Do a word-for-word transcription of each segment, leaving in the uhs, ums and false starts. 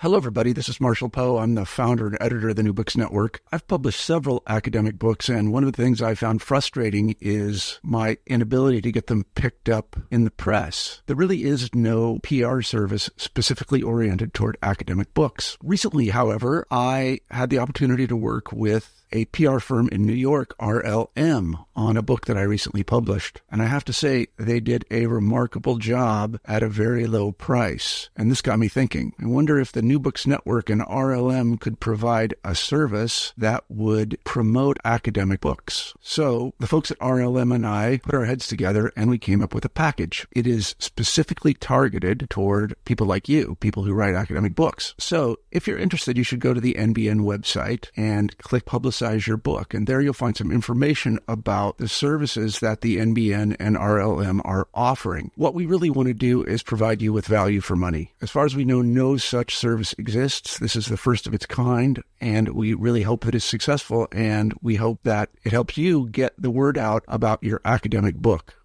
Hello, everybody. This is Marshall Poe. I'm the founder and editor of the New Books Network. I've published several academic books, and one of the things I found frustrating is my inability to get them picked up in the press. There really is no P R service specifically oriented toward academic books. Recently, however, I had the opportunity to work with a P R firm in New York, R L M, on a book that I recently published. And I have to say, they did a remarkable job at a very low price. And this got me thinking. I wonder if the New Books Network and R L M could provide a service that would promote academic books. So the folks at R L M and I put our heads together and we came up with a package. It is specifically targeted toward people like you, people who write academic books. So if you're interested, you should go to the N B N website and click Publicize your book, and there you'll find some information about the services that the N B N and R L M are offering. What we really want to do is provide you with value for money. As far as we know, no such service exists. This is the first of its kind, and we really hope that it's successful, and we hope that it helps you get the word out about your academic book.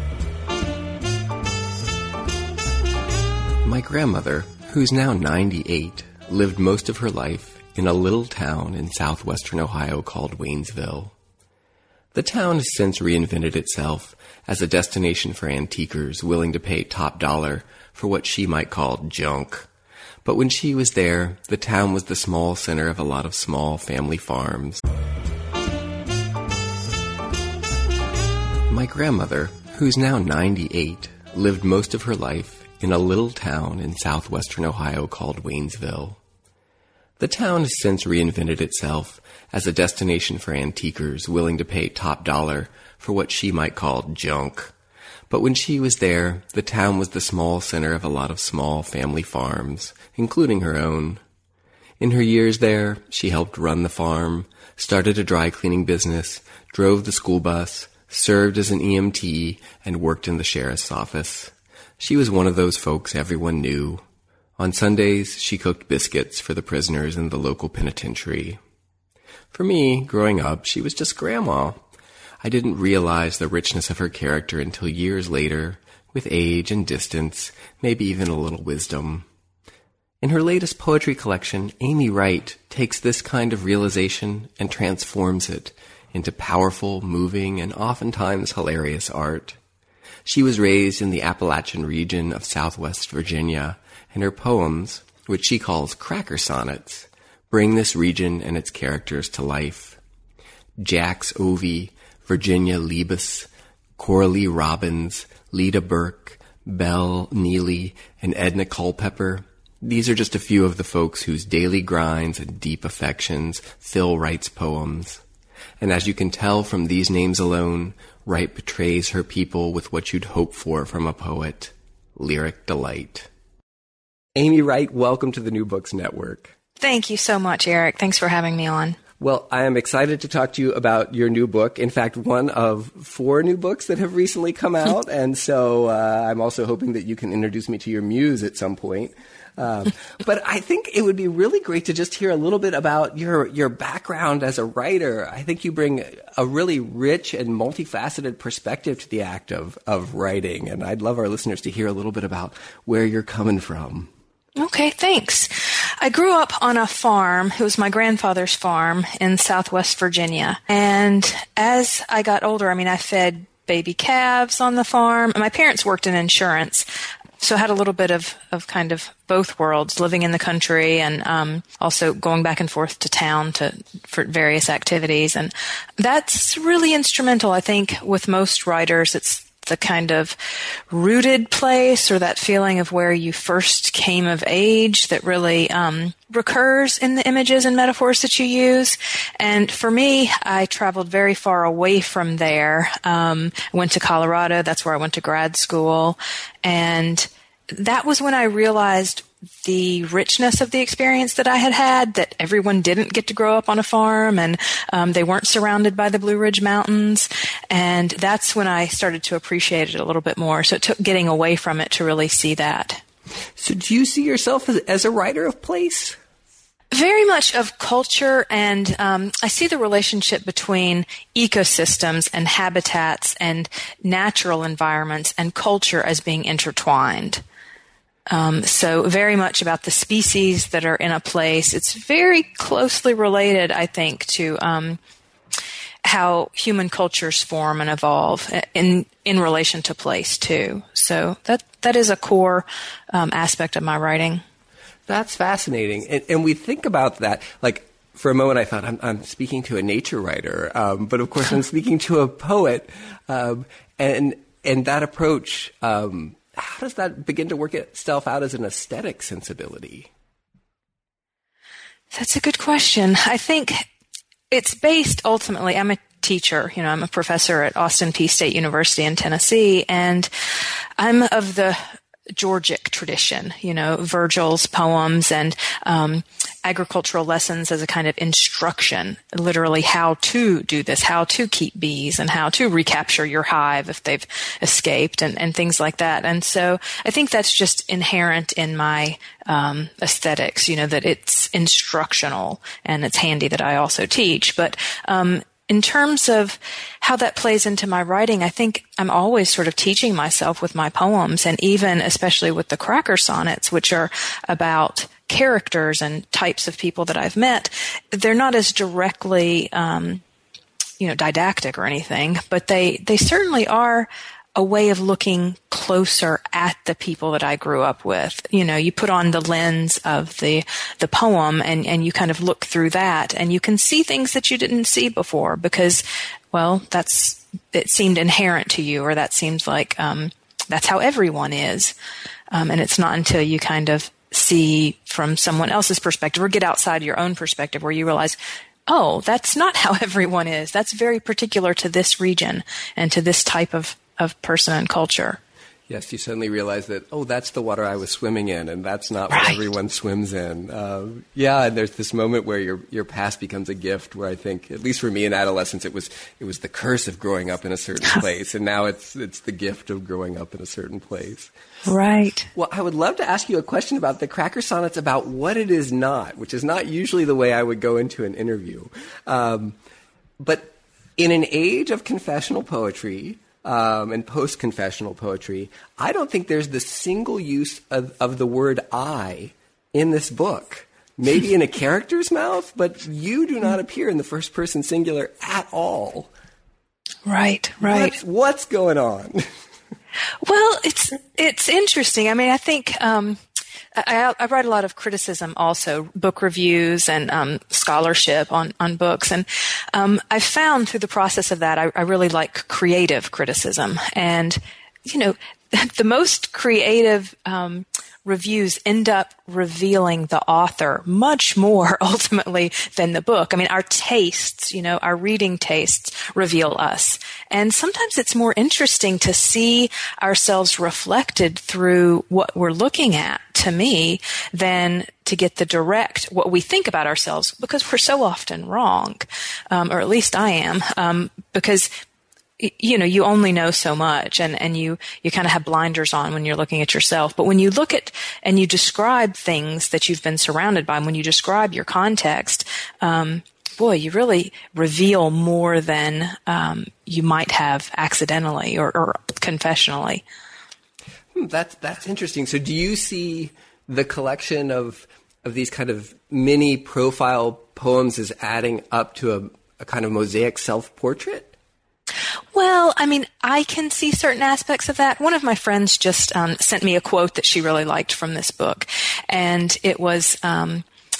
My grandmother, who's now ninety-eight, lived most of her life in a little town in southwestern Ohio called Waynesville. The town has since reinvented itself as a destination for antiquers willing to pay top dollar for what she might call junk. But when she was there, the town was the small center of a lot of small family farms. My grandmother, who's now ninety-eight, lived most of her life in a little town in southwestern Ohio called Waynesville. The town has since reinvented itself as a destination for antiquers willing to pay top dollar for what she might call junk. But when she was there, the town was the small center of a lot of small family farms, including her own. In her years there, she helped run the farm, started a dry cleaning business, drove the school bus, served as an E M T, and worked in the sheriff's office. She was one of those folks everyone knew. On Sundays, she cooked biscuits for the prisoners in the local penitentiary. For me, growing up, she was just Grandma. I didn't realize the richness of her character until years later, with age and distance, maybe even a little wisdom. In her latest poetry collection, Amy Wright takes this kind of realization and transforms it into powerful, moving, and oftentimes hilarious art. She was raised in the Appalachian region of Southwest Virginia, and her poems, which she calls cracker sonnets, bring this region and its characters to life. Jax Ovey, Virginia Liebes, Coralie Robbins, Leda Burke, Belle Neely, and Edna Culpepper. These are just a few of the folks whose daily grinds and deep affections fill Wright's poems. And as you can tell from these names alone, Wright betrays her people with what you'd hope for from a poet, lyric delight. Amy Wright, welcome to the New Books Network. Thank you so much, Eric. Thanks for having me on. Well, I am excited to talk to you about your new book. In fact, one of four new books that have recently come out. And so uh, I'm also hoping that you can introduce me to your muse at some point. Um, but I think it would be really great to just hear a little bit about your, your background as a writer. I think you bring a really rich and multifaceted perspective to the act of, of writing. And I'd love our listeners to hear a little bit about where you're coming from. Okay, thanks. I grew up on a farm. It was my grandfather's farm in Southwest Virginia. And as I got older, I mean, I fed baby calves on the farm. My parents worked in insurance, so I had a little bit of, of kind of both worlds, living in the country and um, also going back and forth to town to for various activities. And that's really instrumental, I think, with most writers. It's the kind of rooted place or that feeling of where you first came of age that really um, recurs in the images and metaphors that you use. And for me, I traveled very far away from there. Um, I went to Colorado. That's where I went to grad school. And that was when I realized the richness of the experience that I had had, that everyone didn't get to grow up on a farm and um, they weren't surrounded by the Blue Ridge Mountains. And that's when I started to appreciate it a little bit more. So it took getting away from it to really see that. So do you see yourself as, as a writer of place? Very much of culture, and um, I see the relationship between ecosystems and habitats and natural environments and culture as being intertwined. Um, so very much about the species that are in a place. It's very closely related, I think, to um, how human cultures form and evolve in in relation to place too. So that that is a core um, aspect of my writing. That's fascinating, and, and we think about that like. For a moment, I thought I'm, I'm speaking to a nature writer, um, but of course, I'm speaking to a poet, um, and and that approach. Um, how does that begin to work itself out as an aesthetic sensibility? That's a good question. I think it's based ultimately. I'm a teacher. You know, I'm a professor at Austin Peay State University in Tennessee, and I'm of the Georgic tradition, you know, Virgil's poems and um, agricultural lessons as a kind of instruction, literally how to do this, how to keep bees and how to recapture your hive if they've escaped and, and things like that. And so I think that's just inherent in my um, aesthetics, you know, that it's instructional and it's handy that I also teach. But um in terms of how that plays into my writing, I think I'm always sort of teaching myself with my poems, and even especially with the Cracker Sonnets, which are about characters and types of people that I've met. They're not as directly, um, you know, didactic or anything, but they, they certainly are a way of looking closer at the people that I grew up with. You know, you put on the lens of the the poem and, and you kind of look through that and you can see things that you didn't see before because, well, that's it seemed inherent to you, or that seems like um, that's how everyone is. Um, and it's not until you kind of see from someone else's perspective or get outside your own perspective where you realize, oh, that's not how everyone is. That's very particular to this region and to this type of of person and culture. Yes, you suddenly realize that, oh, that's the water I was swimming in, and that's not right. what everyone swims in. Uh, yeah, and there's this moment where your your past becomes a gift, where I think, at least for me in adolescence, it was it was the curse of growing up in a certain place, and now it's it's the gift of growing up in a certain place. Right. Well, I would love to ask you a question about the Cracker Sonnets, about what it is not, which is not usually the way I would go into an interview. Um, but in an age of confessional poetry, Um, and post-confessional poetry, I don't think there's the single use of, of the word I in this book. Maybe in a character's mouth, but you do not appear in the first person singular at all. Right, right. What's, what's going on? Well, it's it's interesting. I mean, I think um, I, I write a lot of criticism also, book reviews and um, scholarship on, on books. And um, I found through the process of that, I, I really like creative criticism. And, you know, the most creative um, reviews end up revealing the author much more ultimately than the book. I mean, our tastes, you know, our reading tastes reveal us. And sometimes it's more interesting to see ourselves reflected through what we're looking at, to me, than to get the direct, what we think about ourselves, because we're so often wrong, um, or at least I am, um, because you know, you only know so much, and, and you, you kind of have blinders on when you're looking at yourself. But when you look at and you describe things that you've been surrounded by, and when you describe your context, um, boy, you really reveal more than um, you might have accidentally or, or confessionally. Hmm, that's that's interesting. So, do you see the collection of of these kind of mini profile poems as adding up to a, a kind of mosaic self-portrait? Well, I mean, I can see certain aspects of that. One of my friends just um, sent me a quote that she really liked from this book, and it was um,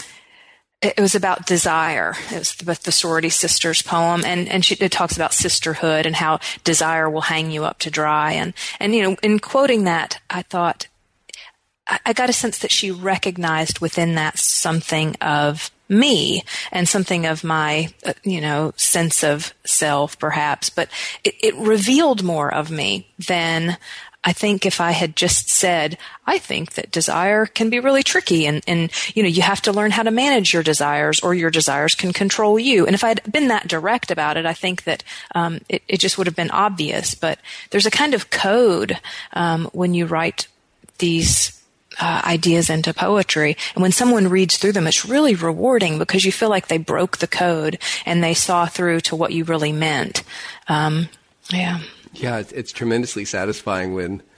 it was about desire. It was the, the Sorority Sisters poem, and and she, it talks about sisterhood and how desire will hang you up to dry. And and you know, in quoting that, I thought I, I got a sense that she recognized within that something of me and something of my, uh, you know, sense of self, perhaps, but it, it revealed more of me than I think if I had just said, I think that desire can be really tricky and, and, you know, you have to learn how to manage your desires or your desires can control you. And if I'd been that direct about it, I think that, um, it, it just would have been obvious, but there's a kind of code, um, when you write these Uh, ideas into poetry. And when someone reads through them, it's really rewarding because you feel like they broke the code and they saw through to what you really meant. Um, yeah. Yeah, it's, it's tremendously satisfying when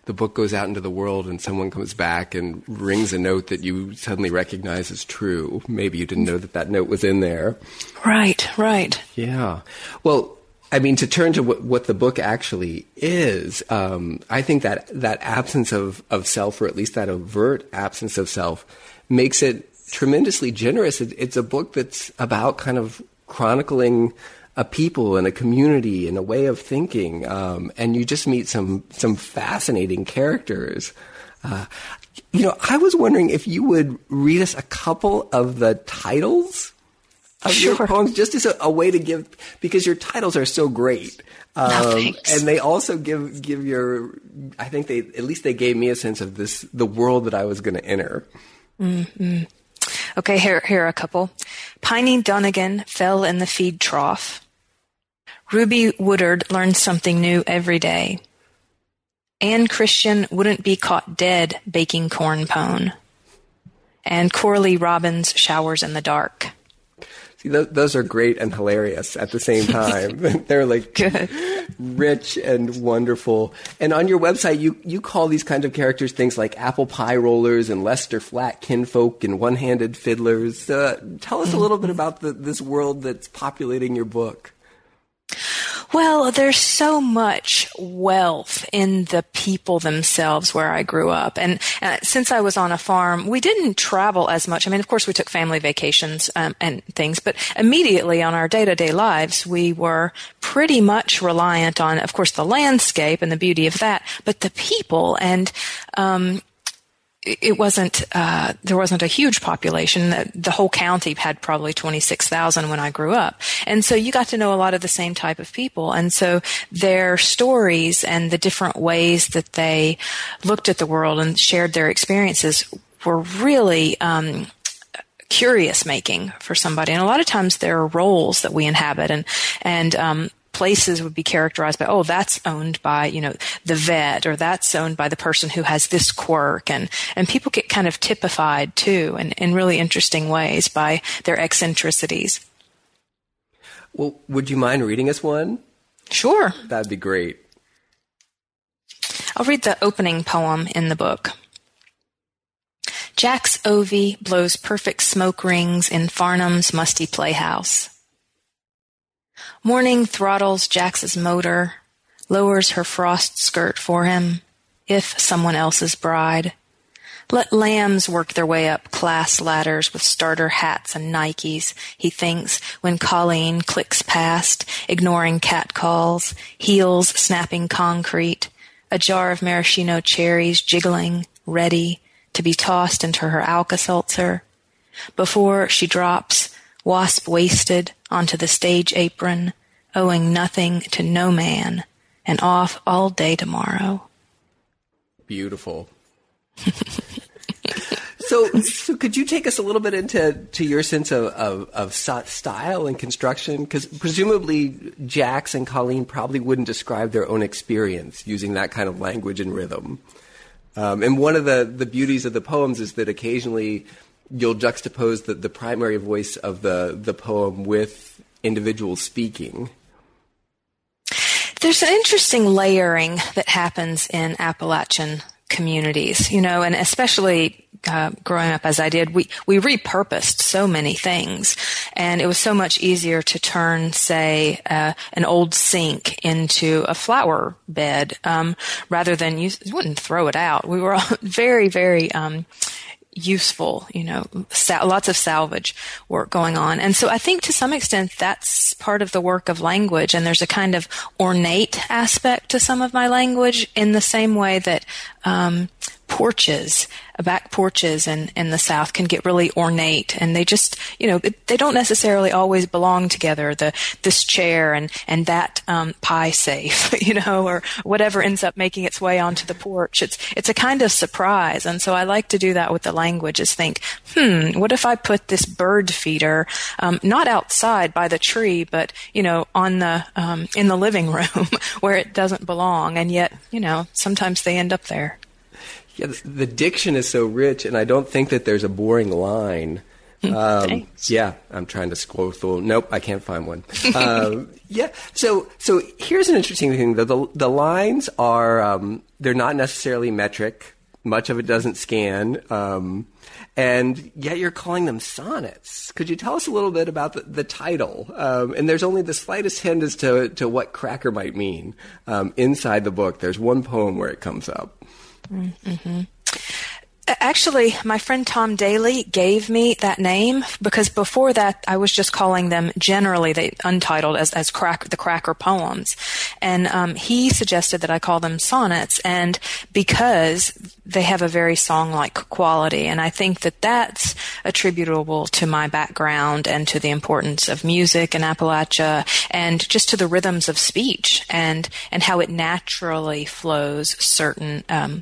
the book goes out into the world and someone comes back and rings a note that you suddenly recognize as true. Maybe you didn't know that that note was in there. Right, right. Yeah. Well, I mean, to turn to what, what the book actually is, um, I think that that absence of, of self, or at least that overt absence of self, makes it tremendously generous. It, it's a book that's about kind of chronicling a people and a community and a way of thinking, um, and you just meet some some fascinating characters. Uh, you know, I was wondering if you would read us a couple of the titles of sure. your poems, just as a, a way to give, because your titles are so great, um, oh, and they also give give your. I think they at least they gave me a sense of this the world that I was going to enter. Mm-hmm. Okay, here here are a couple. Piney Donegan fell in the feed trough. Ruby Woodard learned something new every day. Anne Christian wouldn't be caught dead baking corn pone. And Coralie Robbins showers in the dark. See, th- those are great and hilarious at the same time. They're like Good. Rich and wonderful. And on your website, you, you call these kinds of characters things like apple pie rollers and Lester Flat kinfolk and one-handed fiddlers. Uh, tell us a little bit about the, this world that's populating your book. Well, there's so much wealth in the people themselves where I grew up. And uh, since I was on a farm, we didn't travel as much. I mean, of course, we took family vacations um, and things, but immediately on our day-to-day lives, we were pretty much reliant on, of course, the landscape and the beauty of that, but the people. And um it wasn't, uh, there wasn't a huge population. The, the whole county had probably twenty-six thousand when I grew up. And so you got to know a lot of the same type of people. And so their stories and the different ways that they looked at the world and shared their experiences were really, um, curious making for somebody. And a lot of times there are roles that we inhabit and, and, um, places would be characterized by, oh, that's owned by, you know, the vet, or that's owned by the person who has this quirk. And, and people get kind of typified, too, in, in really interesting ways by their eccentricities. Well, would you mind reading us one? Sure. That'd be great. I'll read the opening poem in the book. Jack's Ovie blows perfect smoke rings in Farnham's musty playhouse. Morning throttles Jax's motor, lowers her frost skirt for him, if someone else's bride. Let lambs work their way up class ladders with starter hats and Nikes, he thinks, when Colleen clicks past, ignoring catcalls, heels snapping concrete, a jar of maraschino cherries jiggling, ready to be tossed into her Alka-Seltzer. Before she drops, wasp-waisted, onto the stage apron, owing nothing to no man, and off all day tomorrow. Beautiful. so, so could you take us a little bit into to your sense of, of, of style and construction? Because presumably Jax and Colleen probably wouldn't describe their own experience using that kind of language and rhythm. Um, and one of the, the beauties of the poems is that occasionally you'll juxtapose the, the primary voice of the, the poem with individuals speaking. There's an interesting layering that happens in Appalachian communities, you know, and especially uh, growing up as I did, we, we repurposed so many things, and it was so much easier to turn, say, uh, an old sink into a flower bed um, rather than you, you wouldn't throw it out. We were all very, very um, useful, you know, sal- lots of salvage work going on. And so I think to some extent that's part of the work of language, and there's a kind of ornate aspect to some of my language in the same way that um, porches, back porches in, in the South can get really ornate, and they just, you know, they don't necessarily always belong together, the this chair and, and that um, pie safe, you know, or whatever ends up making its way onto the porch. It's it's a kind of surprise, and so I like to do that with the language, is think, hmm, what if I put this bird feeder um, not outside by the tree, but, you know, on the um, in the living room where it doesn't belong, and yet, you know, sometimes they end up there. Yeah, the diction is so rich, and I don't think that there's a boring line Um, yeah, I'm trying to scroll through. Nope, I can't find one. um, yeah, so so here's an interesting thing. The the, the lines are um, they're not necessarily metric. Much of it doesn't scan, um, and yet you're calling them sonnets. Could you tell us a little bit about the, the title? Um, and there's only the slightest hint as to to what cracker might mean um, inside the book. There's one poem where it comes up. Mm-hmm. Actually, my friend Tom Daly gave me that name because before that I was just calling them generally they untitled as as crack the cracker poems, and um, he suggested that I call them sonnets, and because they have a very song-like quality, and I think that that's attributable to my background and to the importance of music in Appalachia, and just to the rhythms of speech and and how it naturally flows certain. Um,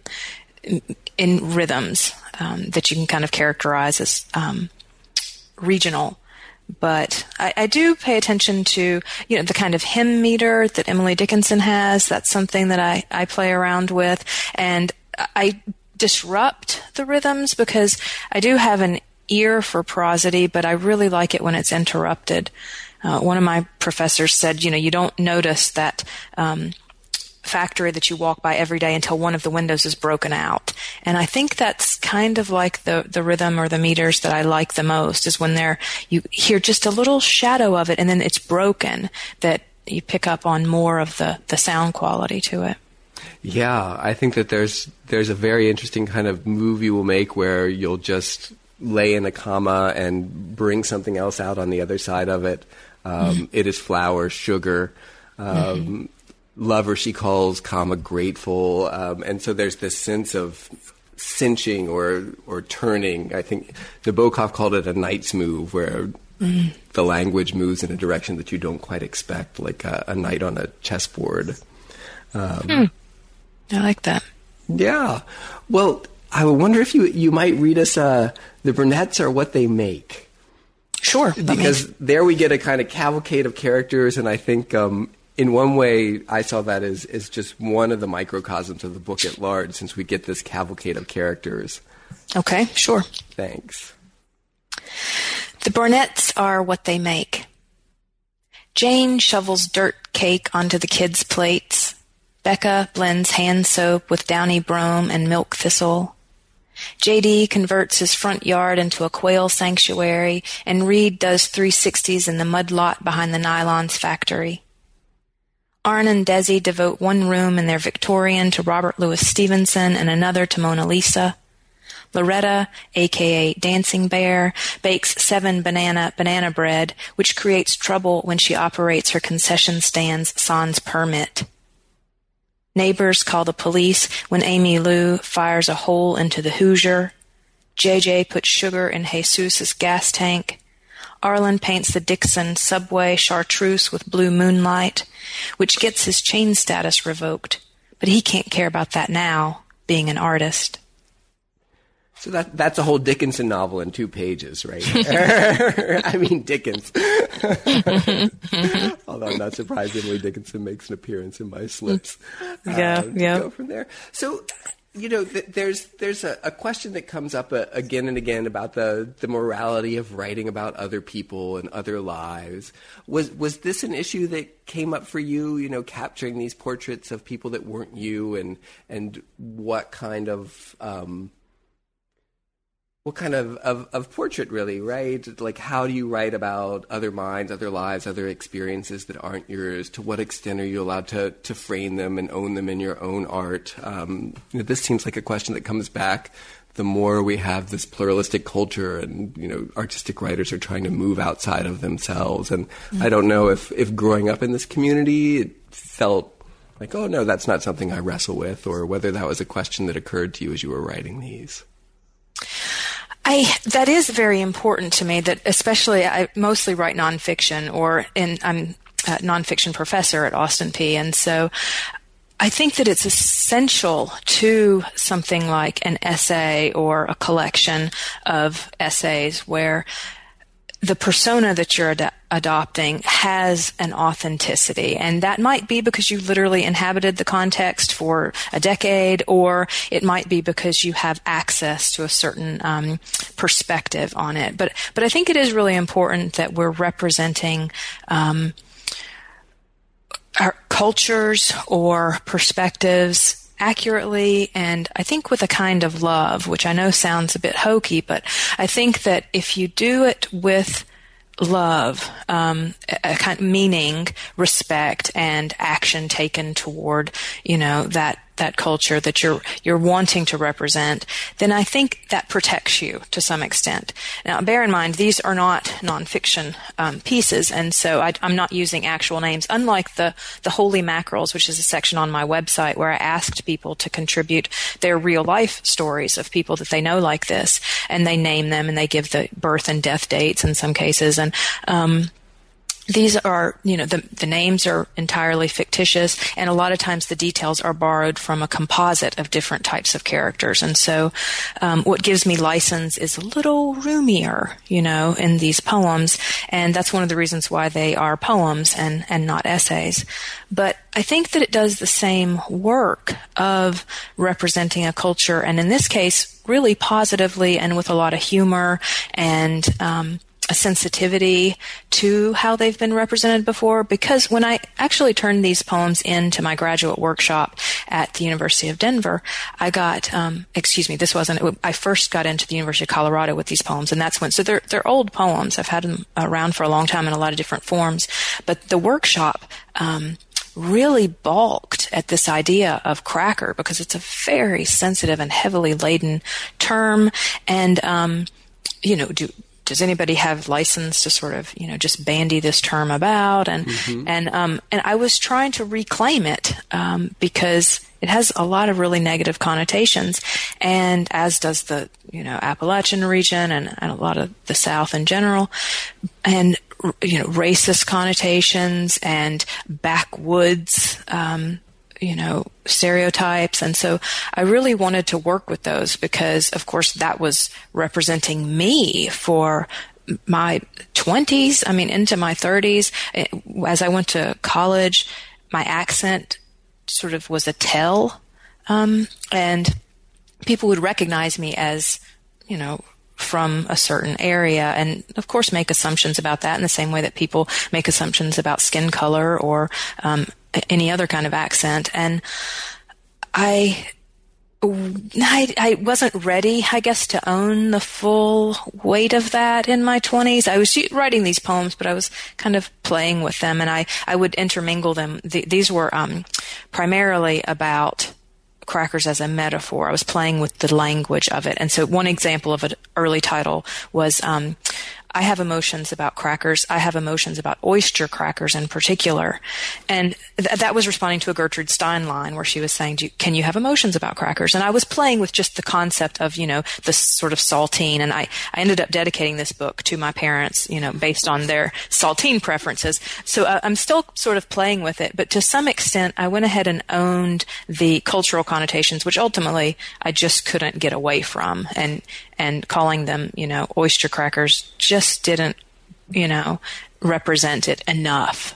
in rhythms um, that you can kind of characterize as um, regional. But I, I do pay attention to, you know, the kind of hymn meter that Emily Dickinson has. That's something that I, I play around with. And I disrupt the rhythms because I do have an ear for prosody, but I really like it when it's interrupted. Uh, one of my professors said, you know, you don't notice that um, factory that you walk by every day until one of the windows is broken out. And I think that's kind of like the, the rhythm or the meters that I like the most is when there you hear just a little shadow of it and then it's broken, that you pick up on more of the, the sound quality to it. Yeah, I think that there's there's a very interesting kind of move you will make where you'll just lay in a comma and bring something else out on the other side of it. Um, mm-hmm. It is flour, sugar, um, mm-hmm. lover she calls, comma, grateful. Um, and so there's this sense of cinching or or turning. I think Nabokov called it a knight's move, where mm-hmm. the language moves in a direction that you don't quite expect, like a, a knight on a chessboard. Um, hmm. I like that. Yeah. Well, I wonder if you you might read us uh, The Burnett's Are What They Make. Sure. Because me... there we get a kind of cavalcade of characters, and I think um, in one way I saw that as, as just one of the microcosms of the book at large, since we get this cavalcade of characters. Okay, sure. Thanks. The Burnett's are what they make. Jane shovels dirt cake onto the kids' plates. Becca blends hand soap with downy brome and milk thistle. J D converts his front yard into a quail sanctuary, and Reed does three sixties in the mud lot behind the nylons factory. Arn and Desi devote one room in their Victorian to Robert Louis Stevenson and another to Mona Lisa. Loretta, a k a. Dancing Bear, bakes seven banana banana bread, which creates trouble when she operates her concession stand's sans permit. Neighbors call the police when Amy Lou fires a hole into the Hoosier. J J puts sugar in Jesus' gas tank. Arlen paints the Dixon subway chartreuse with blue moonlight, which gets his chain status revoked. But he can't care about that now, being an artist. So that that's a whole Dickinson novel in two pages, right? I mean, Dickens. Although not surprisingly, Dickinson makes an appearance in my slips. Yeah, uh, yeah. Go from there. So, you know, th- there's there's a, a question that comes up uh, again and again about the, the morality of writing about other people and other lives. Was was this an issue that came up for you? You know, capturing these portraits of people that weren't you, and and what kind of um, What kind of, of, of portrait, really, right? Like, how do you write about other minds, other lives, other experiences that aren't yours? To what extent are you allowed to, to frame them and own them in your own art? Um, you know, this seems like a question that comes back the more we have this pluralistic culture, and, you know, artistic writers are trying to move outside of themselves. And mm-hmm. I don't know if, if growing up in this community, it felt like, oh, no, that's not something I wrestle with, or whether that was a question that occurred to you as you were writing these. I, that is very important to me, that especially I mostly write nonfiction, or in, I'm a nonfiction professor at Austin Peay. And so I think that it's essential to something like an essay or a collection of essays where the persona that you're ad- adopting has an authenticity. And that might be because you literally inhabited the context for a decade, or it might be because you have access to a certain um, perspective on it. But but I think it is really important that we're representing um, our cultures or perspectives accurately, and I think with a kind of love, which I know sounds a bit hokey, but I think that if you do it with love, um, a, a kind of meaning, respect, and action taken toward, you know, that that culture that you're you're wanting to represent, then I think that protects you to some extent. Now, bear in mind, these are not nonfiction um, pieces, and so I, I'm not using actual names. Unlike the the Holy Mackerels, which is a section on my website where I asked people to contribute their real life stories of people that they know like this, and they name them and they give the birth and death dates in some cases, and um, these are, you know, the, the names are entirely fictitious, and a lot of times the details are borrowed from a composite of different types of characters. And so um, what gives me license is a little roomier, you know, in these poems, and that's one of the reasons why they are poems and, and not essays. But I think that it does the same work of representing a culture, and in this case, really positively and with a lot of humor and um a sensitivity to how they've been represented before, because when I actually turned these poems into my graduate workshop at the University of Denver, I got, um, excuse me, this wasn't, I first got into the University of Colorado with these poems, and that's when, so they're, they're old poems. I've had them around for a long time in a lot of different forms, but the workshop, um, really balked at this idea of cracker because it's a very sensitive and heavily laden term, and, um, you know, do, does anybody have license to sort of, you know, just bandy this term about? And, mm-hmm. and, um, and I was trying to reclaim it, um, because it has a lot of really negative connotations, and as does the, you know, Appalachian region and, and a lot of the South in general, and, you know, racist connotations and backwoods, um, you know, stereotypes. And so I really wanted to work with those because, of course, that was representing me for my twenties, I mean, into my thirties. As I went to college, my accent sort of was a tell, um, and people would recognize me as, you know, from a certain area, and of course make assumptions about that in the same way that people make assumptions about skin color or um, any other kind of accent. And I, I, I wasn't ready, I guess, to own the full weight of that in my twenties. I was writing these poems, but I was kind of playing with them, and I, I would intermingle them. Th- these were um, primarily about crackers as a metaphor. I was playing with the language of it. And so one example of an early title was, um, I have emotions about crackers. I have emotions about oyster crackers in particular. And th- that was responding to a Gertrude Stein line where she was saying, Do you, can you have emotions about crackers? And I was playing with just the concept of, you know, the sort of saltine. And I, I ended up dedicating this book to my parents, you know, based on their saltine preferences. So uh, I'm still sort of playing with it. But to some extent, I went ahead and owned the cultural connotations, which ultimately I just couldn't get away from. And and calling them, you know, oyster crackers just didn't, you know, represent it enough.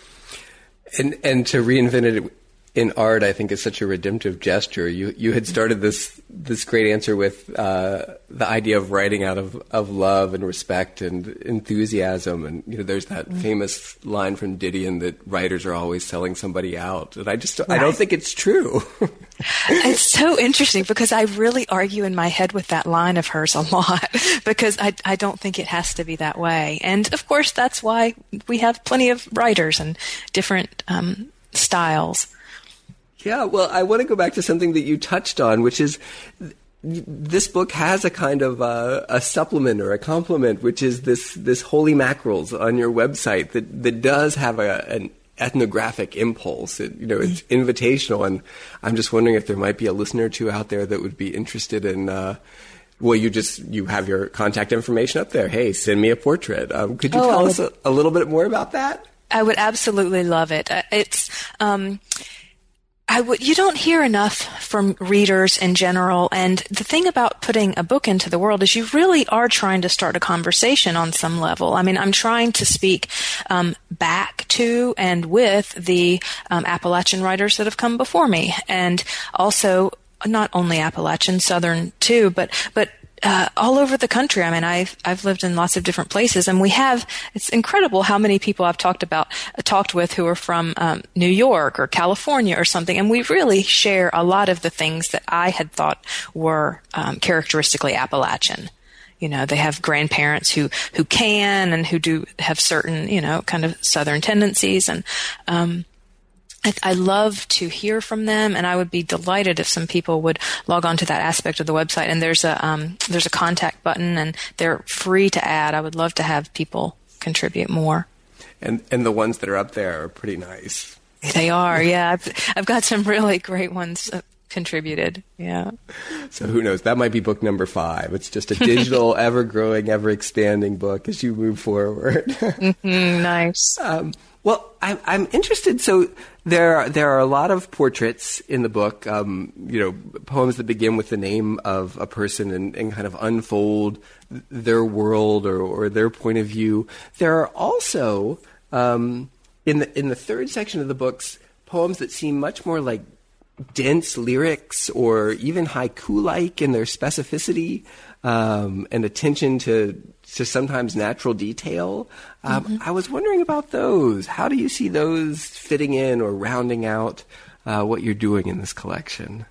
And and to reinvent it in art, I think, is such a redemptive gesture. You you had started this this great answer with uh, the idea of writing out of, of love and respect and enthusiasm. And, you know, there's that mm-hmm. famous line from Didion that writers are always selling somebody out. And I just, right. I don't think it's true. It's so interesting because I really argue in my head with that line of hers a lot because I, I don't think it has to be that way. And of course, that's why we have plenty of writers and different um, styles. Yeah, well, I want to go back to something that you touched on, which is this book has a kind of uh, a supplement or a complement, which is this this Holy Mackerels on your website that, that does have a, an ethnographic impulse. It, you know, it's invitational, and I'm just wondering if there might be a listener or two out there that would be interested in. Uh, well, you just you have your contact information up there. Hey, send me a portrait. Um, could you oh, tell would, us a, a little bit more about that? I would absolutely love it. It's. Um, I would, you don't hear enough from readers in general. And the thing about putting a book into the world is you really are trying to start a conversation on some level. I mean, I'm trying to speak um, back to and with the um, Appalachian writers that have come before me, and also not only Appalachian, Southern too, but but Uh, all over the country. I mean, I've I've lived in lots of different places, and we have. It's incredible how many people I've talked about, uh, talked with, who are from um, New York or California or something, and we really share a lot of the things that I had thought were um, characteristically Appalachian. You know, they have grandparents who who can and who do have certain, you know, kind of Southern tendencies, and um, I love to hear from them, and I would be delighted if some people would log on to that aspect of the website. And there's a um, there's a contact button, and they're free to add. I would love to have people contribute more. And and the ones that are up there are pretty nice. They are, yeah. I've I've got some really great ones uh, contributed. Yeah. So who knows? That might be book number five. It's just a digital, ever-growing, ever-expanding book as you move forward. Mm-hmm, nice. Um, well, I'm I'm interested. So. There are, there are a lot of portraits in the book, um, you know, poems that begin with the name of a person and, and kind of unfold their world or, or their point of view. There are also, um, in the in the third section of the books, poems that seem much more like dense lyrics or even haiku-like in their specificity um, and attention to to sometimes natural detail. Um, mm-hmm. I was wondering about those. How do you see those fitting in or rounding out uh, what you're doing in this collection?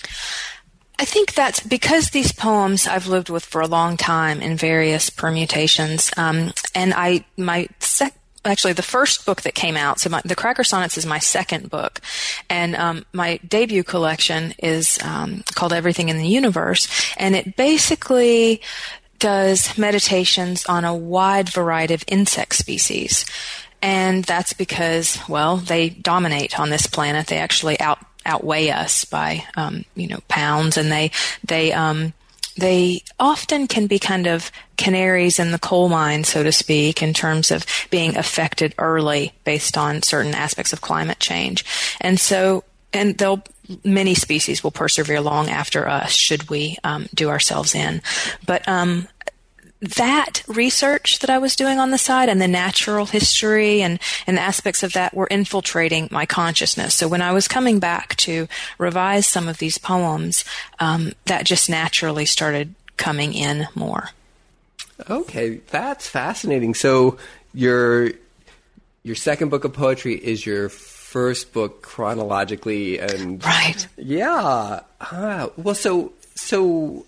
I think that's because these poems I've lived with for a long time in various permutations. Um, and I, my sec, actually the first book that came out, so my, the Cracker Sonnets is my second book. And um, my debut collection is um, called Everything in the Universe. And it basically does meditations on a wide variety of insect species. And that's because, well, they dominate on this planet. They actually out outweigh us by, um, you know, pounds, and they, they, um, they often can be kind of canaries in the coal mine, so to speak, in terms of being affected early based on certain aspects of climate change. And so, and they'll, many species will persevere long after us should we um, do ourselves in. But um, that research that I was doing on the side and the natural history and, and the aspects of that were infiltrating my consciousness. So when I was coming back to revise some of these poems, um, that just naturally started coming in more. Okay, that's fascinating. So your your second book of poetry is your first book chronologically, and right, yeah. Ah, well, so so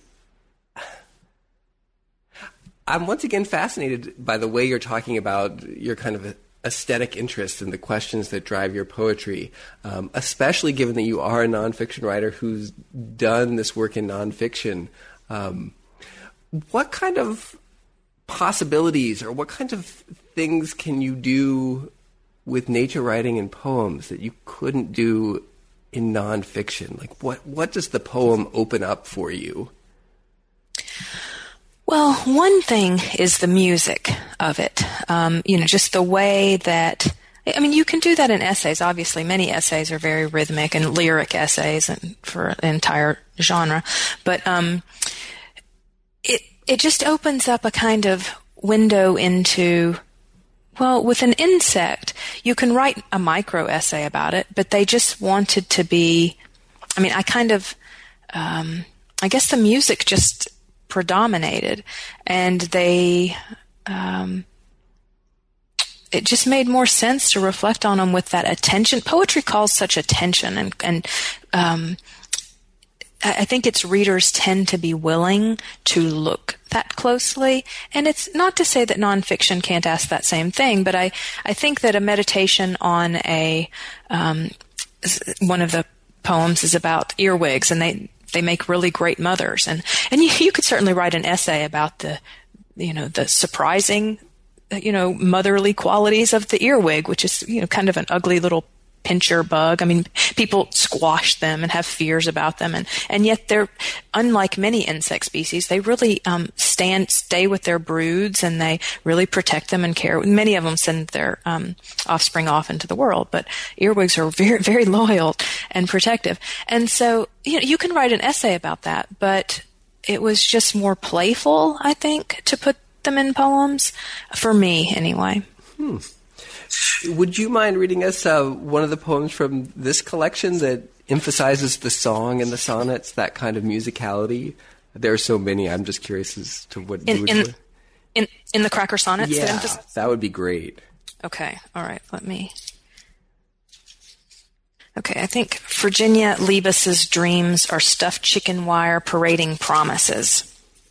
I'm once again fascinated by the way you're talking about your kind of aesthetic interest and the questions that drive your poetry, um, especially given that you are a nonfiction writer who's done this work in nonfiction. Um, what kind of possibilities or what kinds of things can you do with nature writing and poems that you couldn't do in nonfiction? Like, what, what does the poem open up for you? Well, one thing is the music of it. Um, you know, just the way that, I mean, you can do that in essays. Obviously, many essays are very rhythmic and lyric essays and for an entire genre. But um, it it just opens up a kind of window into, well, with an insect, you can write a micro essay about it, but they just wanted to be, I mean, I kind of, um, I guess the music just predominated, and they, um, it just made more sense to reflect on them with that attention. Poetry calls such attention, and, and um, I think its readers tend to be willing to look that closely. And it's not to say that nonfiction can't ask that same thing, but I, I think that a meditation on a, um, one of the poems is about earwigs, and they, they make really great mothers. And, and you, you could certainly write an essay about the, you know, the surprising, you know, motherly qualities of the earwig, which is, you know, kind of an ugly little pincher bug. I mean, people squash them and have fears about them, and, and yet they're, unlike many insect species, they really um, stand stay with their broods, and they really protect them and care. Many of them send their um, offspring off into the world, but earwigs are very, very loyal and protective. And so, you know, you can write an essay about that, but it was just more playful, I think, to put them in poems, for me anyway. Hmm. Would you mind reading us uh, one of the poems from this collection that emphasizes the song and the sonnets, that kind of musicality? There are so many. I'm just curious as to what in, you would in, do. In, in the Cracker Sonnets? Yeah, that, emph- that would be great. Okay. All right. Let me... Okay, I think Virginia Liebes's dreams are stuffed chicken wire parading promises.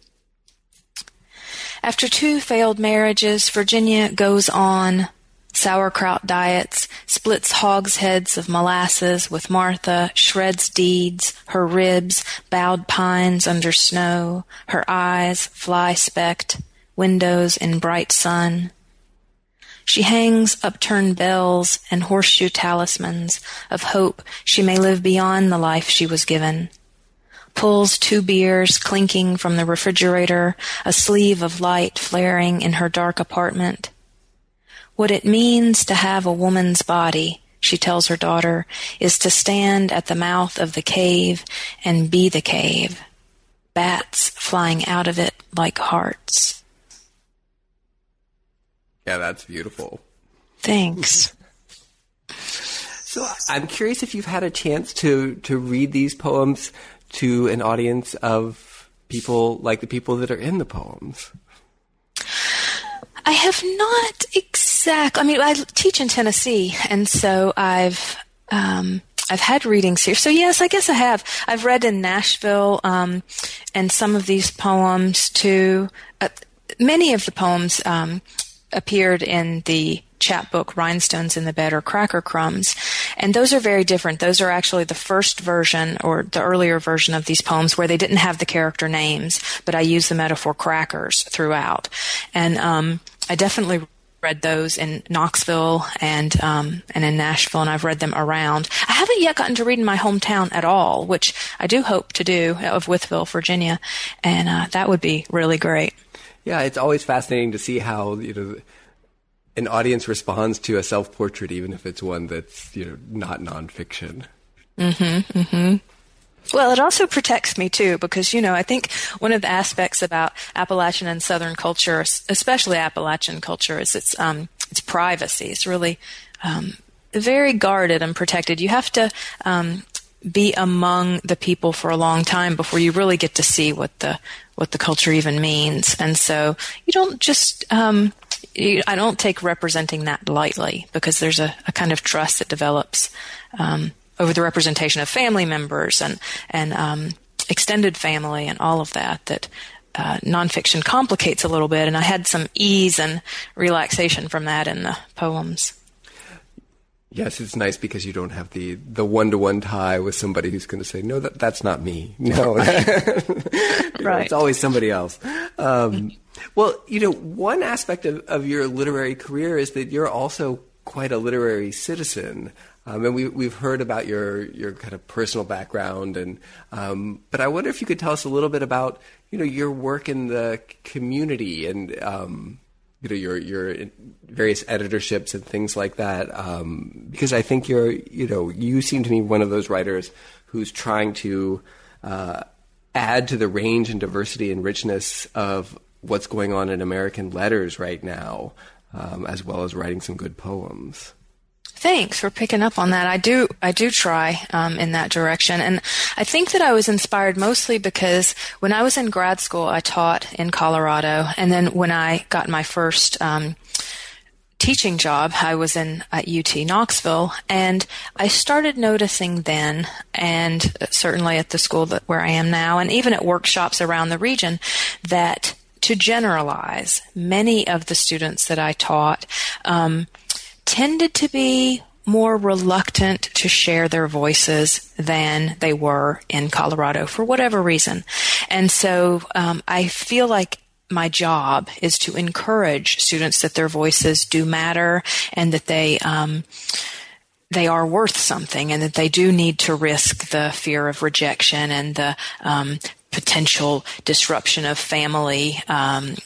After two failed marriages, Virginia goes on sauerkraut diets, splits hogsheads of molasses with Martha, shreds deeds, her ribs, bowed pines under snow, her eyes, fly-specked, windows in bright sun. She hangs upturned bells and horseshoe talismans of hope she may live beyond the life she was given. Pulls two beers clinking from the refrigerator, a sleeve of light flaring in her dark apartment. What it means to have a woman's body, she tells her daughter, is to stand at the mouth of the cave and be the cave. Bats flying out of it like hearts. Yeah, that's beautiful. Thanks. So I'm curious if you've had a chance to, to read these poems to an audience of people like the people that are in the poems. I have not exactly. I mean, I teach in Tennessee, and so I've um, I've had readings here. So yes, I guess I have. I've read in Nashville, um, and some of these poems too. Uh, many of the poems um, appeared in the chapbook Rhinestones in the Bed or Cracker Crumbs, and those are very different. Those are actually the first version or the earlier version of these poems where they didn't have the character names, but I used the metaphor crackers throughout. And um, I definitely read those in Knoxville and um, and in Nashville, and I've read them around. I haven't yet gotten to read in my hometown at all, which I do hope to do, of Wytheville, Virginia, and uh, that would be really great. Yeah, it's always fascinating to see how, you know, an audience responds to a self-portrait, even if it's one that's, you know, not nonfiction. Mm-hmm, mm-hmm. Well, it also protects me, too, because, you know, I think one of the aspects about Appalachian and Southern culture, especially Appalachian culture, is its, um, its privacy. It's really um, very guarded and protected. You have to um, be among the people for a long time before you really get to see what the what the culture even means. And so you don't just... Um, I don't take representing that lightly, because there's a, a kind of trust that develops um, over the representation of family members and and um, extended family and all of that, that uh, nonfiction complicates a little bit. And I had some ease and relaxation from that in the poems. Yes, it's nice because you don't have the, the one-to-one tie with somebody who's going to say, no, that that's not me. No, right. know, it's always somebody else. Um, well, you know, one aspect of, of your literary career is that you're also quite a literary citizen. Um, and we, we've heard about your, your kind of personal background. and um, But I wonder if you could tell us a little bit about, you know, your work in the community and, um, you know, your your various editorships and things like that, um, because I think you're, you know, you seem to me one of those writers who's trying to uh, add to the range and diversity and richness of what's going on in American letters right now, um, as well as writing some good poems. Thanks for picking up on that. I do, I do try um, in that direction, and I think that I was inspired mostly because when I was in grad school, I taught in Colorado, and then when I got my first um, teaching job, I was in at U T Knoxville, and I started noticing then, and certainly at the school that where I am now, and even at workshops around the region, that to generalize, many of the students that I taught Um, tended to be more reluctant to share their voices than they were in Colorado for whatever reason. And so um, I feel like my job is to encourage students that their voices do matter and that they um, they are worth something, and that they do need to risk the fear of rejection and the um, potential disruption of family, um,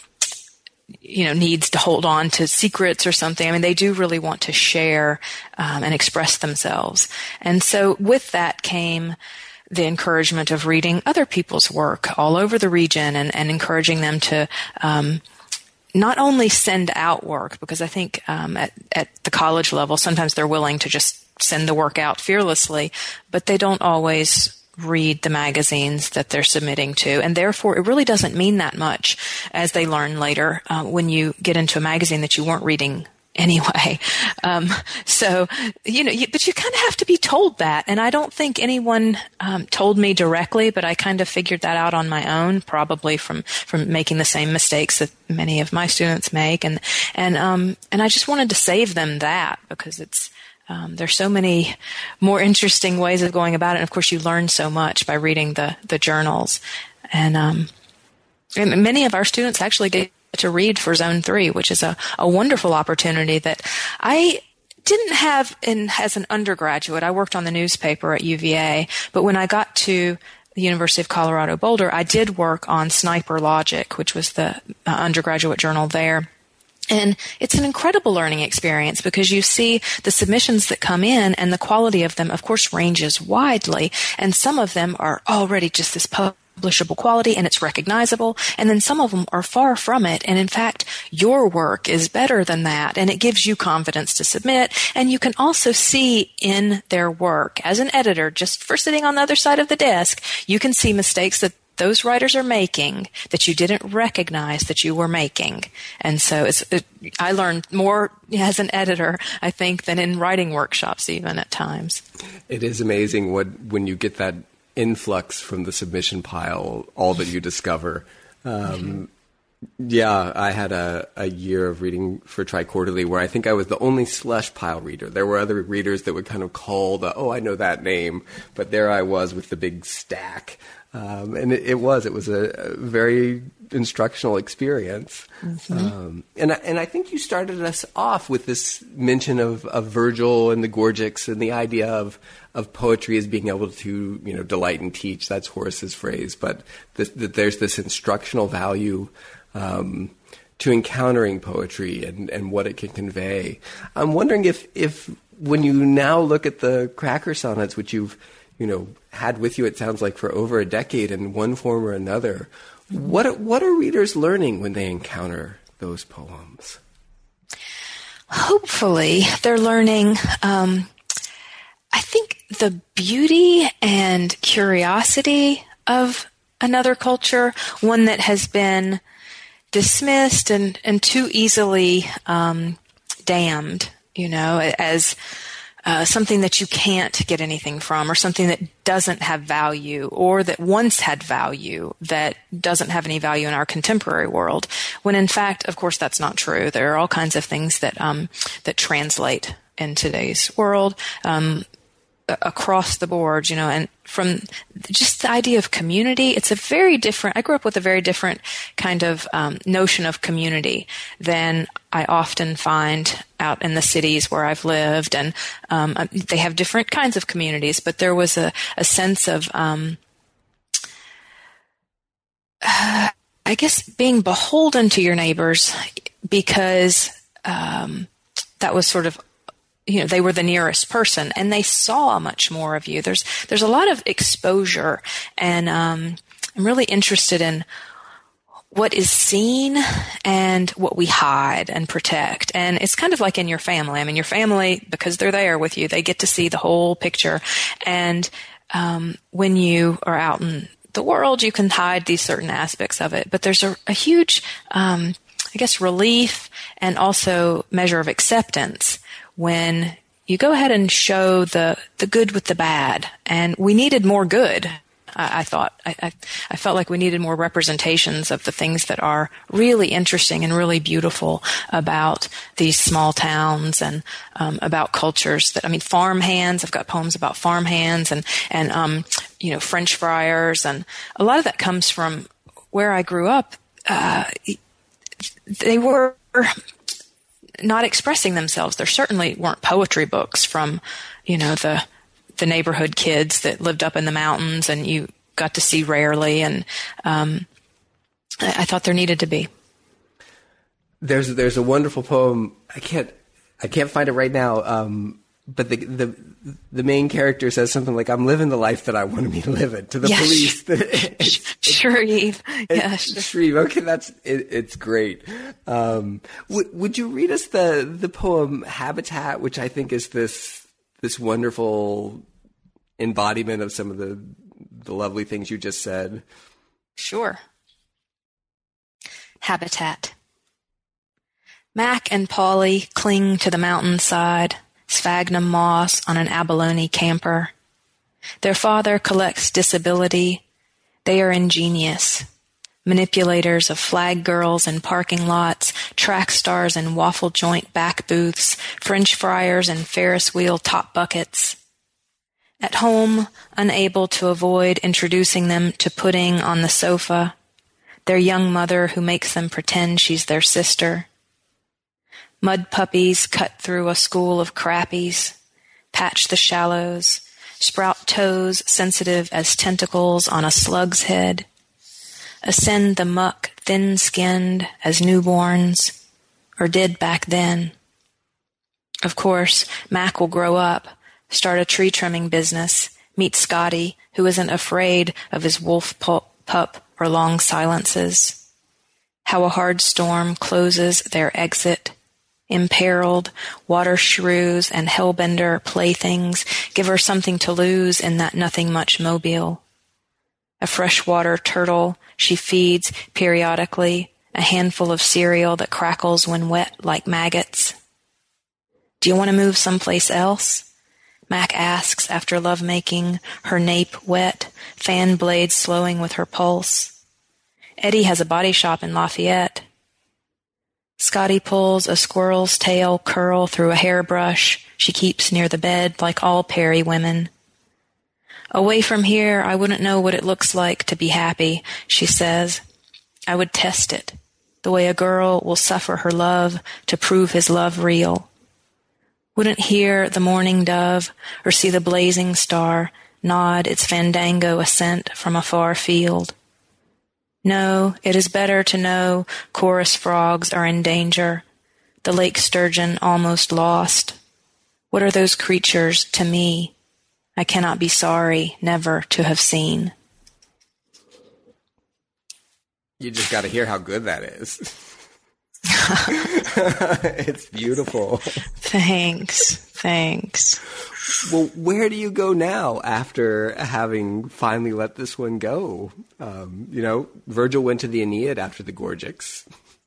you know, needs to hold on to secrets or something. I mean, they do really want to share um, and express themselves. And so with that came the encouragement of reading other people's work all over the region, and, and encouraging them to um, not only send out work, because I think um, at, at the college level, sometimes they're willing to just send the work out fearlessly, but they don't always read the magazines that they're submitting to. And therefore, it really doesn't mean that much, as they learn later uh, when you get into a magazine that you weren't reading anyway. Um, so, you know, you, but you kind of have to be told that. And I don't think anyone um, told me directly, but I kind of figured that out on my own, probably from, from making the same mistakes that many of my students make. And, and, um, and I just wanted to save them that, because it's, um, there's so many more interesting ways of going about it. And of course, you learn so much by reading the, the journals. And, um, and many of our students actually get to read for Zone three, which is a, a wonderful opportunity that I didn't have in as an undergraduate. I worked on the newspaper at U V A, but when I got to the University of Colorado Boulder, I did work on Sniper Logic, which was the uh, undergraduate journal there. And it's an incredible learning experience, because you see the submissions that come in, and the quality of them, of course, ranges widely. And some of them are already just this po- publishable quality, and it's recognizable, and then some of them are far from it, and in fact your work is better than that, and it gives you confidence to submit. And you can also see in their work, as an editor, just for sitting on the other side of the desk, you can see mistakes that those writers are making that you didn't recognize that you were making. And so it's it, I learned more as an editor, I think, than in writing workshops even at times. It is amazing what when you get that influx from the submission pile, all that you discover. Um, yeah, I had a, a year of reading for Tri-Quarterly where I think I was the only slush pile reader. There were other readers that would kind of call the, oh, I know that name, but there I was with the big stack. Um, and it, it was, it was a, a very instructional experience. Mm-hmm. Um, and, I, and I think you started us off with this mention of, of Virgil and the Gorgics, and the idea of, of poetry as being able to, you know, delight and teach. That's Horace's phrase, but this, that there's this instructional value, um, to encountering poetry and, and what it can convey. I'm wondering if, if when you now look at the Cracker Sonnets, which you've, you know, had with you, it sounds like, for over a decade in one form or another, what what are readers learning when they encounter those poems? Hopefully, they're learning, um, I think, the beauty and curiosity of another culture, one that has been dismissed and, and too easily um, damned, you know, as Uh, something that you can't get anything from, or something that doesn't have value, or that once had value that doesn't have any value in our contemporary world. When in fact, of course, that's not true. There are all kinds of things that um, that translate in today's world um, across the board, you know, and from just the idea of community, it's a very different, I grew up with a very different kind of um, notion of community than I often find out in the cities where I've lived. And um, they have different kinds of communities, but there was a, a sense of, um, uh, I guess, being beholden to your neighbors, because um, that was sort of, you know, they were the nearest person, and they saw much more of you. There's there's a lot of exposure, and um, I'm really interested in what is seen and what we hide and protect. And it's kind of like in your family. I mean, your family, because they're there with you, they get to see the whole picture. And um, when you are out in the world, you can hide these certain aspects of it. But there's a, a huge, um, I guess, relief and also measure of acceptance when you go ahead and show the, the good with the bad. And we needed more good, I, I thought. I, I, I felt like we needed more representations of the things that are really interesting and really beautiful about these small towns, and um, about cultures that, I mean, farm hands. I've got poems about farm hands and, and um, you know, French friars. And a lot of that comes from where I grew up. Uh, they were not expressing themselves. There certainly weren't poetry books from, you know, the the neighborhood kids that lived up in the mountains and you got to see rarely. And um, I, I thought there needed to be. There's there's a wonderful poem. I can't I can't find it right now. Um, but the the the main character says something like, "I'm living the life that I want to be living." To the yes. police, it's, Shreve. Yes, Shreve. Okay, that's it, it's great. Um, w- would you read us the the poem "Habitat," which I think is this this wonderful embodiment of some of the the lovely things you just said? Sure. Habitat. Mac and Polly cling to the mountainside, sphagnum moss on an abalone camper. Their father collects disability. They are ingenious. Manipulators of flag girls in parking lots, track stars in waffle joint back booths, French fryers and Ferris wheel top buckets. At home, unable to avoid introducing them to pudding on the sofa, their young mother who makes them pretend she's their sister. Mud puppies cut through a school of crappies, patch the shallows, sprout toes sensitive as tentacles on a slug's head, ascend the muck thin-skinned as newborns, or did back then. Of course, Mac will grow up, start a tree trimming business, meet Scotty, who isn't afraid of his wolf pup, pup or long silences. How a hard storm closes their exit. Imperiled, water shrews and hellbender playthings give her something to lose in that nothing-much mobile. A freshwater turtle she feeds periodically, a handful of cereal that crackles when wet like maggots. Do you want to move someplace else? Mac asks after lovemaking, her nape wet, fan blades slowing with her pulse. Eddie has a body shop in Lafayette. Scotty pulls a squirrel's tail curl through a hairbrush she keeps near the bed like all Perry women. Away from here, I wouldn't know what it looks like to be happy, she says. I would test it, the way a girl will suffer her love to prove his love real. Wouldn't hear the morning dove or see the blazing star nod its fandango ascent from a far field. No, it is better to know chorus frogs are in danger, the lake sturgeon almost lost. What are those creatures to me? I cannot be sorry never to have seen. You just got to hear how good that is. It's beautiful. Thanks. Thanks. Well, where do you go now after having finally let this one go? Um, you know, Virgil went to the Aeneid after the Gorgics.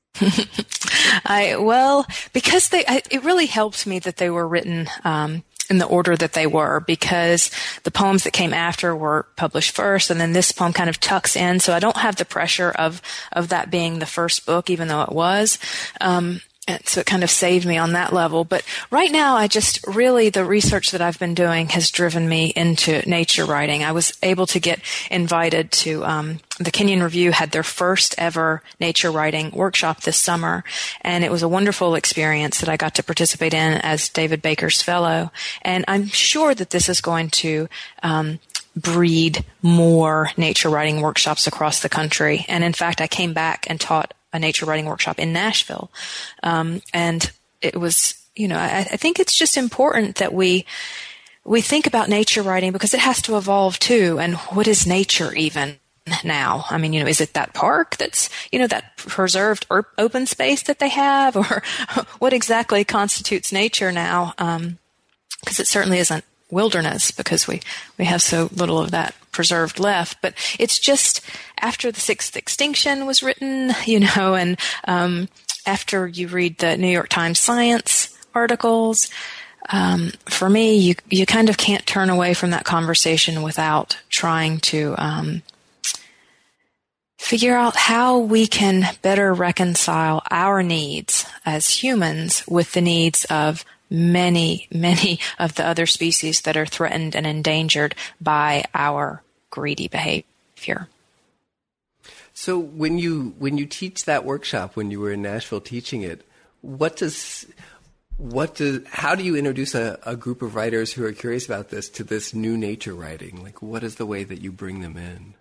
I well, because they, I, it really helped me that they were written um, in the order that they were, because the poems that came after were published first, and then this poem kind of tucks in, so I don't have the pressure of of that being the first book, even though it was. Um, And so it kind of saved me on that level. But right now, I just really, the research that I've been doing has driven me into nature writing. I was able to get invited to, um, the Kenyon Review had their first ever nature writing workshop this summer. And it was a wonderful experience that I got to participate in as David Baker's fellow. And I'm sure that this is going to, um, breed more nature writing workshops across the country. And in fact, I came back and taught a nature writing workshop in Nashville. Um, and it was, you know, I, I think it's just important that we, we think about nature writing because it has to evolve too. And what is nature even now? I mean, you know, is it that park that's, you know, that preserved er- open space that they have, or what exactly constitutes nature now? Um, because it certainly isn't wilderness, because we, we have so little of that preserved left. But it's just after the sixth extinction was written, you know, and um, after you read the New York Times Science articles, um, for me, you you kind of can't turn away from that conversation without trying to um, figure out how we can better reconcile our needs as humans with the needs of many, many of the other species that are threatened and endangered by our greedy behavior. So when you when you teach that workshop, when you were in Nashville teaching it, what does what does how do you introduce a, a group of writers who are curious about this to this new nature writing? Like, what is the way that you bring them in?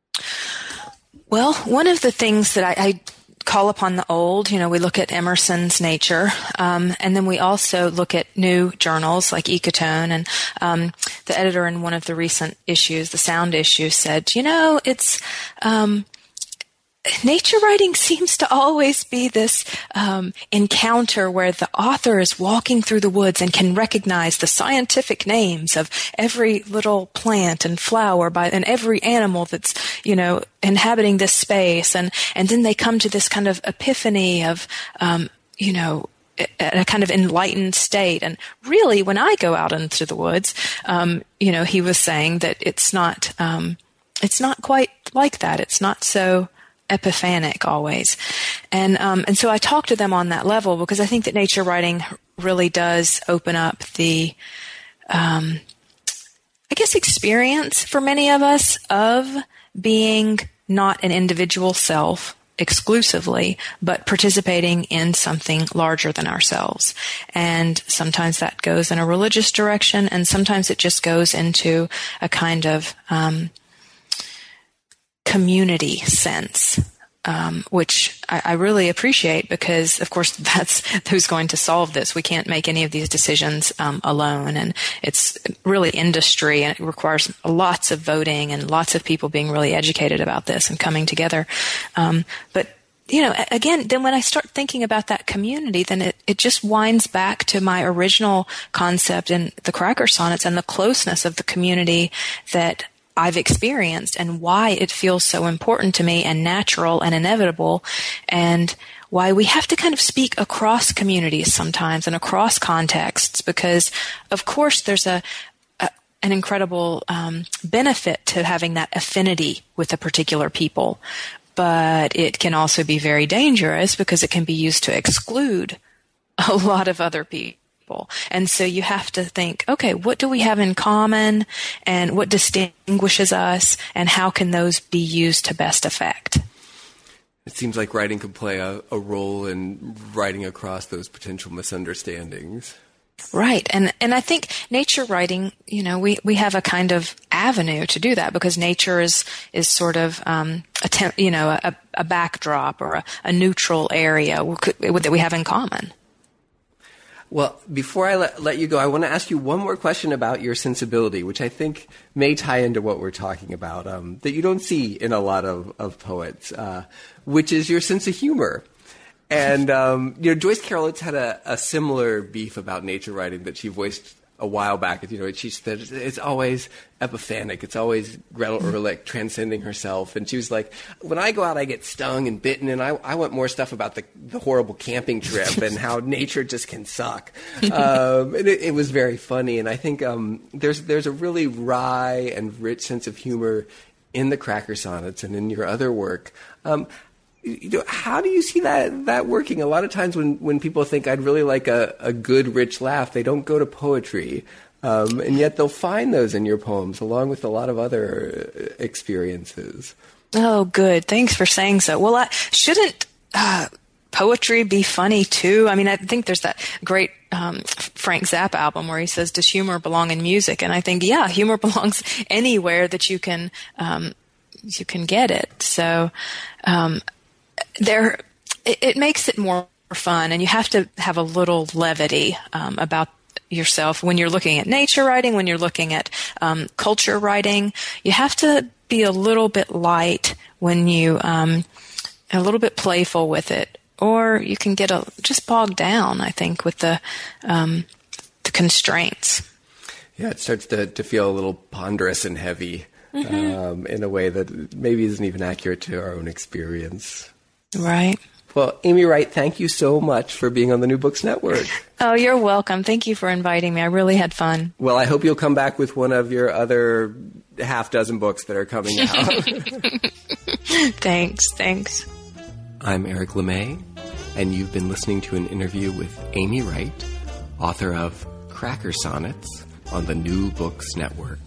Well, one of the things that I, I call upon the old, you know, we look at Emerson's Nature, um, and then we also look at new journals like Ecotone. And um, the editor in one of the recent issues, the Sound issue, said, you know, it's um, nature writing seems to always be this um, encounter where the author is walking through the woods and can recognize the scientific names of every little plant and flower by and every animal that's, you know, inhabiting this space, and and then they come to this kind of epiphany of um, you know, a kind of enlightened state. And really, when I go out into the woods, um, you know, he was saying that it's not um, it's not quite like that. It's not so epiphanic always. And um, and so I talk to them on that level because I think that nature writing really does open up the, um, I guess, experience for many of us of being not an individual self exclusively, but participating in something larger than ourselves. And sometimes that goes in a religious direction, and sometimes it just goes into a kind of um community sense, um, which I, I really appreciate because, of course, that's who's going to solve this. We can't make any of these decisions um, alone, and it's really industry, and it requires lots of voting and lots of people being really educated about this and coming together. Um, but you know, again, then when I start thinking about that community, then it, it just winds back to my original concept in the Cracker Sonnets and the closeness of the community that I've experienced and why it feels so important to me and natural and inevitable, and why we have to kind of speak across communities sometimes and across contexts, because of course there's a, a an incredible um, benefit to having that affinity with a particular people, but it can also be very dangerous because it can be used to exclude a lot of other people. And so you have to think, okay, what do we have in common, and what distinguishes us, and how can those be used to best effect? It seems like writing could play a, a role in writing across those potential misunderstandings. Right. And and I think nature writing, you know, we, we have a kind of avenue to do that because nature is, is sort of, um, a tem- you know, a, a backdrop or a, a neutral area that we have in common. Well, before I let, let you go, I want to ask you one more question about your sensibility, which I think may tie into what we're talking about, um, that you don't see in a lot of, of poets, uh, which is your sense of humor. And, um, you know, Joyce Carol Oates had a, a similar beef about nature writing that she voiced a while back. You know, she said it's always epiphanic. It's always Gretel Ehrlich transcending herself. And she was like, when I go out, I get stung and bitten, and I, I want more stuff about the, the horrible camping trip and how nature just can suck. Um, and it, it was very funny. And I think um, there's there's a really wry and rich sense of humor in the Cracker Sonnets and in your other work. Um, You know, how do you see that that working? A lot of times when, when people think I'd really like a, a good, rich laugh, they don't go to poetry. Um, and yet they'll find those in your poems, along with a lot of other experiences. Oh, good. Thanks for saying so. Well, I, shouldn't uh, poetry be funny, too? I mean, I think there's that great um, Frank Zappa album where he says, does humor belong in music? And I think, yeah, humor belongs anywhere that you can, um, you can get it. So um There, it, it makes it more fun, and you have to have a little levity um, about yourself when you're looking at nature writing, when you're looking at um, culture writing. You have to be a little bit light when you, um, a little bit playful with it, or you can get a, just bogged down, I think, with the um, the constraints. Yeah, it starts to, to feel a little ponderous and heavy mm-hmm. um, in a way that maybe isn't even accurate to our own experience. Right. Well, Amy Wright, thank you so much for being on the New Books Network. Oh, you're welcome. Thank you for inviting me. I really had fun. Well, I hope you'll come back with one of your other half dozen books that are coming out. Thanks. Thanks. I'm Eric LeMay, and you've been listening to an interview with Amy Wright, author of Cracker Sonnets on the New Books Network.